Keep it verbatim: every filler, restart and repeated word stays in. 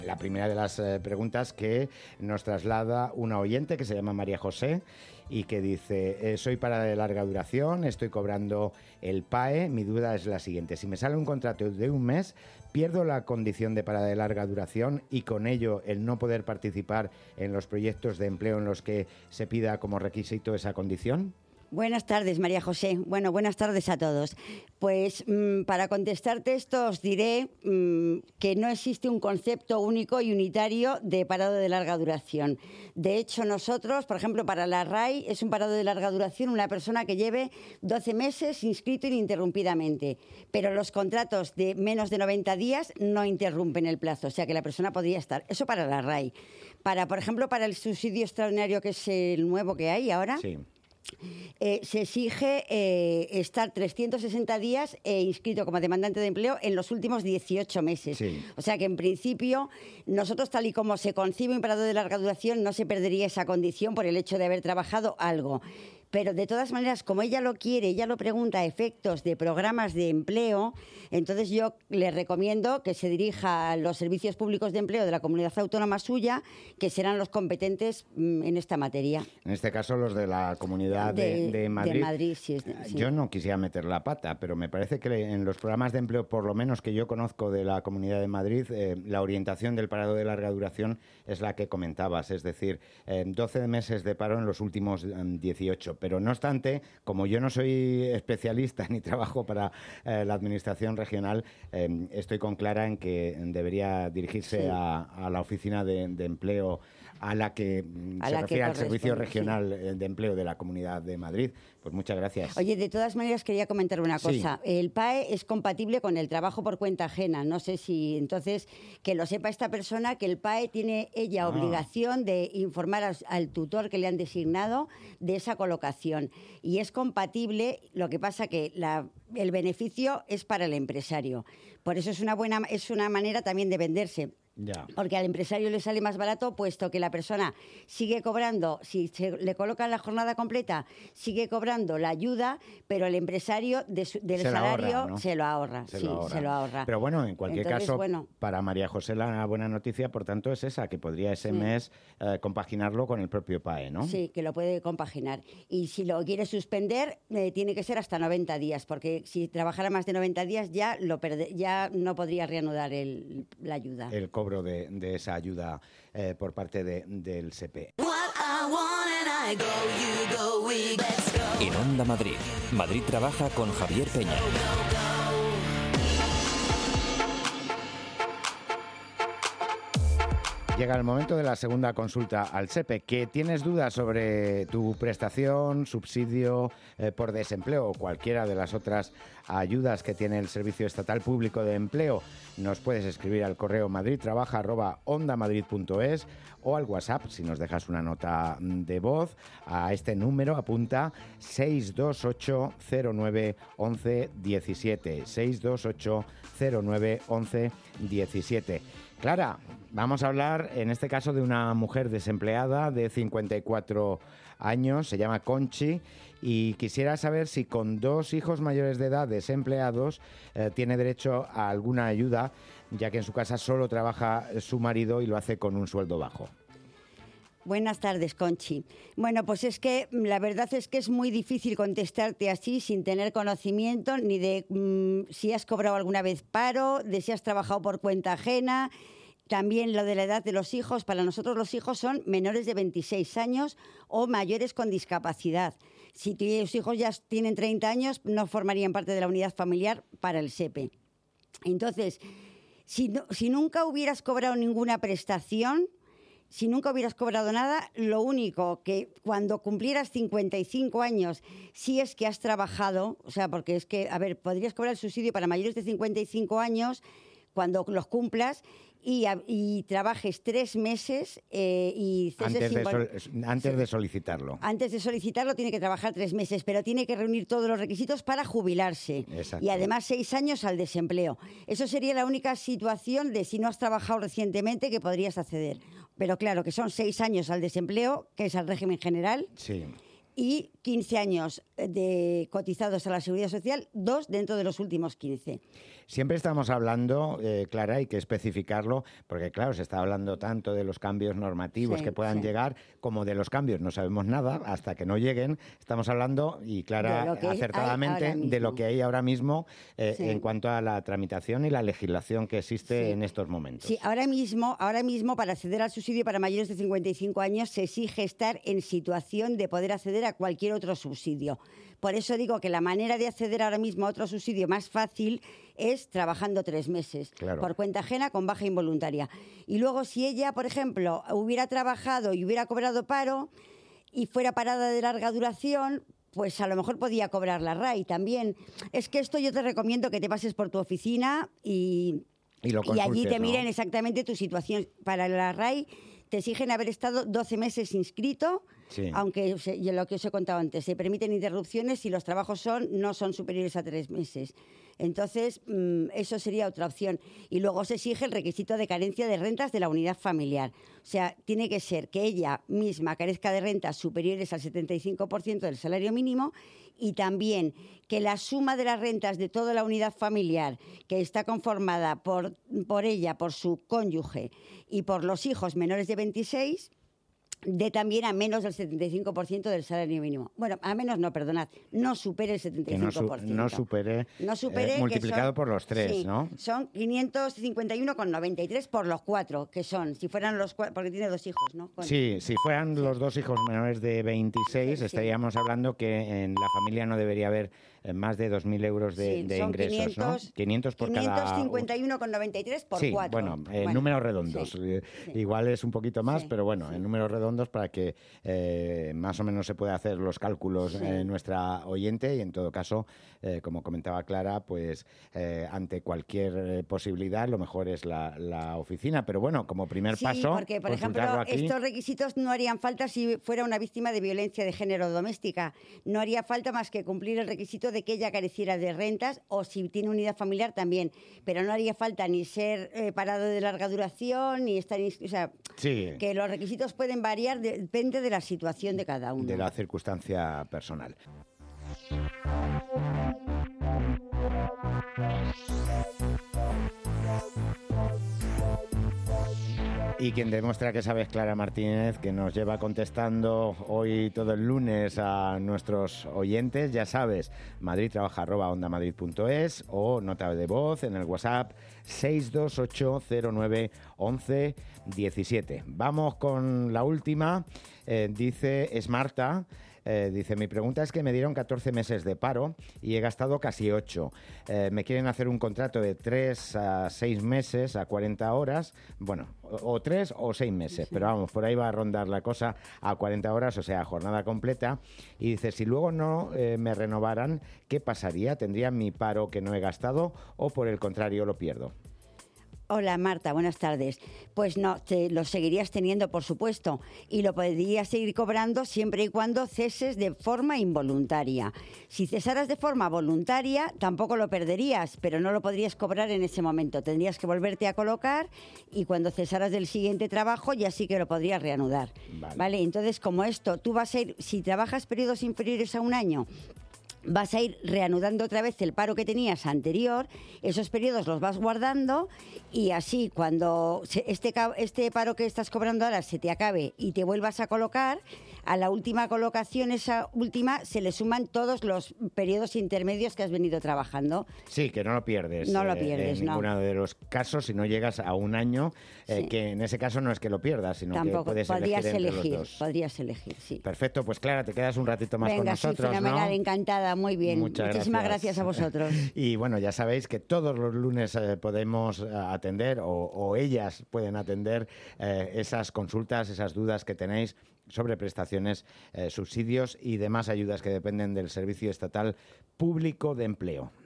La primera de las eh, preguntas que nos traslada una oyente que se llama María José y que dice, eh, soy parada de larga duración, estoy cobrando el P A E, mi duda es la siguiente, si me sale un contrato de un mes, ¿pierdo la condición de parada de larga duración y con ello el no poder participar en los proyectos de empleo en los que se pida como requisito esa condición? Buenas tardes, María José. Bueno, buenas tardes a todos. Pues mmm, para contestarte esto os diré mmm, que no existe un concepto único y unitario de parado de larga duración. De hecho, nosotros, por ejemplo, para la R A I, es un parado de larga duración una persona que lleve doce meses inscrito ininterrumpidamente. Pero los contratos de menos de noventa días no interrumpen el plazo, o sea que la persona podría estar. Eso para la R A I. Para, por ejemplo, para el subsidio extraordinario, que es el nuevo que hay ahora... Sí. Eh, se exige eh, estar trescientos sesenta días eh, inscrito como demandante de empleo en los últimos dieciocho meses. Sí. O sea que, en principio, nosotros, tal y como se concibe un parado de larga duración, no se perdería esa condición por el hecho de haber trabajado algo. Pero, de todas maneras, como ella lo quiere, ella lo pregunta a efectos de programas de empleo, entonces yo le recomiendo que se dirija a los servicios públicos de empleo de la comunidad autónoma suya, que serán los competentes mmm, en esta materia. En este caso, los de la comunidad de, de, de Madrid. De Madrid sí, es de, sí. Yo no quisiera meter la pata, pero me parece que en los programas de empleo, por lo menos que yo conozco de la Comunidad de Madrid, eh, la orientación del parado de larga duración es la que comentabas, es decir, eh, doce meses de paro en los últimos eh, dieciocho. Pero no obstante, como yo no soy especialista ni trabajo para eh, la administración regional, eh, estoy con Clara en que debería dirigirse sí. a, a la oficina de, de empleo a la que a se la refiere que al Servicio Regional sí. de Empleo de la Comunidad de Madrid. Pues muchas gracias. Oye, de todas maneras quería comentar una cosa. Sí. El P A E es compatible con el trabajo por cuenta ajena. No sé si entonces que lo sepa esta persona, que el P A E tiene ella Ah. obligación de informar al, al tutor que le han designado de esa colocación. Y es compatible, lo que pasa que la, el beneficio es para el empresario. Por eso es una buena, es una manera también de venderse. Ya. Porque al empresario le sale más barato, puesto que la persona sigue cobrando, si se le colocan la jornada completa, sigue cobrando la ayuda, pero el empresario de su, del se salario ahorra, ¿no? se lo ahorra. Se sí, lo ahorra. se lo ahorra. Pero bueno, en cualquier Entonces, caso, bueno, para María José la buena noticia, por tanto, es esa, que podría ese sí. mes eh, compaginarlo con el propio P A E, ¿no? Sí, que lo puede compaginar. Y si lo quiere suspender, eh, tiene que ser hasta noventa días, porque si trabajara más de noventa días ya, lo perde, ya no podría reanudar el, la ayuda. El cobro de, de esa ayuda eh, por parte de, del S E P E. En Onda Madrid, Madrid trabaja con Javier Peña. Llega el momento de la segunda consulta al S E P E. ¿Que tienes dudas sobre tu prestación, subsidio eh, por desempleo o cualquiera de las otras ayudas que tiene el Servicio Estatal Público de Empleo? Nos puedes escribir al correo madridtrabaja arroba ondamadrid punto es o al WhatsApp, si nos dejas una nota de voz, a este número, apunta seis dos ocho cero nueve once diecisiete, seis dos ocho cero nueve once diecisiete. Clara, vamos a hablar en este caso de una mujer desempleada de cincuenta y cuatro años, se llama Conchi, y quisiera saber si con dos hijos mayores de edad desempleados eh, tiene derecho a alguna ayuda, ya que en su casa solo trabaja su marido y lo hace con un sueldo bajo. Buenas tardes, Conchi. Bueno, pues es que la verdad es que es muy difícil contestarte así sin tener conocimiento ni de mmm, si has cobrado alguna vez paro, de si has trabajado por cuenta ajena. También lo de la edad de los hijos. Para nosotros los hijos son menores de veintiséis años o mayores con discapacidad. Si tus hijos ya tienen treinta años, no formarían parte de la unidad familiar para el S E P E. Entonces, si, no, si nunca hubieras cobrado ninguna prestación, si nunca hubieras cobrado nada, lo único que cuando cumplieras cincuenta y cinco años, si es que has trabajado, o sea, porque es que, a ver, podrías cobrar el subsidio para mayores de cincuenta y cinco años cuando los cumplas y, y trabajes tres meses eh, y ceses antes, de cincuenta... sol, antes de solicitarlo. Antes de solicitarlo tiene que trabajar tres meses, pero tiene que reunir todos los requisitos para jubilarse. Exacto. Y además seis años al desempleo. Eso sería la única situación de si no has trabajado recientemente que podrías acceder. Pero claro, que son seis años al desempleo, que es al régimen general. Sí. y quince años de cotizados a la Seguridad Social, dos dentro de los últimos quince. Siempre estamos hablando, eh, Clara, hay que especificarlo, porque claro, se está hablando tanto de los cambios normativos Sí, que puedan sí. llegar, como de los cambios no sabemos nada hasta que no lleguen. Estamos hablando, y Clara De lo que hay acertadamente, ahora de lo mismo. que hay ahora mismo eh, Sí. en cuanto a la tramitación y la legislación que existe Sí. en estos momentos. Sí, ahora mismo, ahora mismo para acceder al subsidio para mayores de cincuenta y cinco años se exige estar en situación de poder acceder a cualquier otro subsidio. Por eso digo que la manera de acceder ahora mismo a otro subsidio más fácil es trabajando tres meses Claro. por cuenta ajena con baja involuntaria. Y luego si ella, por ejemplo, hubiera trabajado y hubiera cobrado paro y fuera parada de larga duración, pues a lo mejor podía cobrar la R A I también. Es que esto yo te recomiendo que te pases por tu oficina y Y lo y allí consultes, te ¿no? miren exactamente tu situación. Para la R A I te exigen haber estado doce meses inscrito, Sí. aunque se- y lo que os he contado antes, se permiten interrupciones si los trabajos son no son superiores a tres meses. Entonces, mm, eso sería otra opción. Y luego se exige el requisito de carencia de rentas de la unidad familiar. O sea, tiene que ser que ella misma carezca de rentas superiores al setenta y cinco por ciento del salario mínimo y también que la suma de las rentas de toda la unidad familiar, que está conformada por, por ella, por su cónyuge y por los hijos menores de veintiséis, de también a menos del setenta y cinco por ciento del salario mínimo. Bueno, a menos no, perdonad, no supere el setenta Que y no, cinco su- por ciento. no supere, No supere eh, que multiplicado son- por los tres, sí, ¿no? Son quinientos cincuenta y uno coma noventa y tres por los cuatro, que son, si fueran los cuatro, porque tiene dos hijos, ¿no? Con- Sí, si fueran los dos hijos menores de veintiséis, Sí, sí. estaríamos hablando que en la familia no debería haber eh, más de dos mil euros de, Sí, de son ingresos, quinientos, ¿no? quinientos por cada... quinientos cincuenta y uno coma noventa y tres por Sí, cuatro. bueno, en números redondos. sí, Eh, sí. Igual es un poquito más, Sí, pero bueno, sí. en números redondos para que eh, más o menos se pueda hacer los cálculos Sí. eh, nuestra oyente, y en todo caso, eh, como comentaba Clara, pues eh, ante cualquier eh, posibilidad lo mejor es la, la oficina. Pero bueno, como primer Sí, paso, porque, por ejemplo, consultarlo aquí. estos requisitos no harían falta si fuera una víctima de violencia de género doméstica. No haría falta más que cumplir el requisito de que ella careciera de rentas, o si tiene unidad familiar también. Pero no haría falta ni ser eh, parado de larga duración, ni estar... ins- O sea, Sí. que los requisitos pueden variar, de- depende de la situación de cada uno. De la circunstancia personal. Y quien demuestra que sabe es Clara Martínez, que nos lleva contestando hoy todo el lunes a nuestros oyentes. Ya sabes, madridtrabaja arroba ondamadrid punto es o nota de voz en el WhatsApp seis dos ocho cero nueve once diecisiete. Vamos con la última. Eh, dice, es Marta. Eh, dice, mi pregunta es que me dieron catorce meses de paro y he gastado casi ocho. Eh, me quieren hacer un contrato de tres a seis meses a cuarenta horas, bueno, o, o tres o seis meses, pero vamos, por ahí va a rondar la cosa a cuarenta horas, o sea, jornada completa. Y dice, si luego no eh, me renovaran, ¿qué pasaría? ¿Tendría mi paro que no he gastado o por el contrario lo pierdo? Hola Marta, buenas tardes. Pues no, te lo seguirías teniendo, por supuesto, y lo podrías seguir cobrando siempre y cuando ceses de forma involuntaria. Si cesaras de forma voluntaria, tampoco lo perderías, pero no lo podrías cobrar en ese momento. Tendrías que volverte a colocar y cuando cesaras del siguiente trabajo ya sí que lo podrías reanudar. Vale. ¿Vale? Entonces, como esto, tú vas a ir, si trabajas periodos inferiores a un año, vas a ir reanudando otra vez el paro que tenías anterior, esos periodos los vas guardando y así cuando se- este, ca- este paro que estás cobrando ahora se te acabe y te vuelvas a colocar, a la última colocación, esa última, se le suman todos los periodos intermedios que has venido trabajando. Sí, que no lo pierdes. No lo eh, pierdes, en no. ninguno de los casos, si no llegas a un año, eh, Sí. que en ese caso no es que lo pierdas, sino Tampoco, que puedes podrías elegir entre elegir, los dos. podrías elegir, sí. Perfecto, pues Clara, te quedas un ratito más con Venga, sí, nosotros, fenomenal, ¿no? encantada, muy bien. Muchas Muchísimas gracias. a vosotros. Y bueno, ya sabéis que todos los lunes eh, podemos eh, atender o, o ellas pueden atender eh, esas consultas, esas dudas que tenéis sobre prestaciones, eh, subsidios y demás ayudas que dependen del Servicio Estatal Público de Empleo.